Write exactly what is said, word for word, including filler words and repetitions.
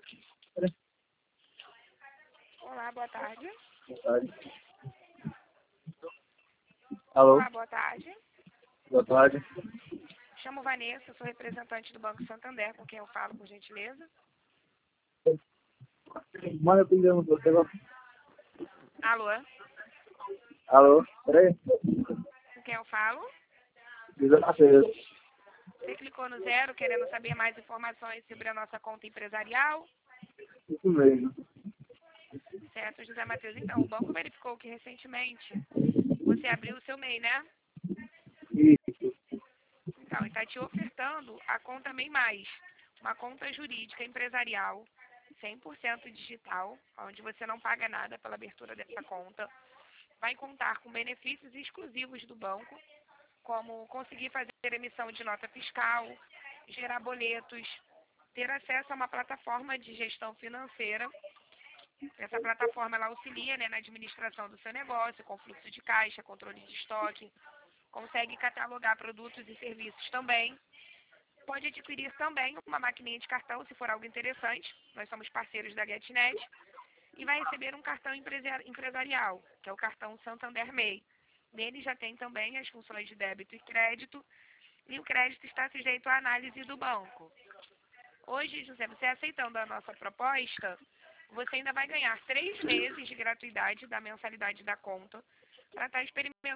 Olá, boa tarde. Boa tarde. Alô? Olá, boa tarde. Boa tarde. Chamo Vanessa, sou representante do Banco Santander, com quem eu falo, por gentileza. Manda pedindo você. Alô? Alô? Peraí. Com quem eu falo? José Matheus. Você clicou no zero querendo saber mais informações sobre a nossa conta empresarial? Isso mesmo. Certo, José Matheus. Então, o banco verificou que recentemente você abriu o seu M E I, né? Isso. Então, e está te ofertando a conta MEI Mais, uma conta jurídica empresarial, cem por cento digital, onde você não paga nada pela abertura dessa conta. Vai contar com benefícios exclusivos do banco, como conseguir fazer emissão de nota fiscal, gerar boletos, ter acesso a uma plataforma de gestão financeira. Essa plataforma ela auxilia, né, na administração do seu negócio, com fluxo de caixa, controle de estoque, consegue catalogar produtos e serviços também. Pode adquirir também uma maquininha de cartão, se for algo interessante. Nós somos parceiros da GetNet. E vai receber um cartão empresarial, que é o cartão Santander M E I. Nele já tem também as funções de débito e crédito, e o crédito está sujeito à análise do banco. Hoje, José, você aceitando a nossa proposta, você ainda vai ganhar três meses de gratuidade da mensalidade da conta para estar experimentando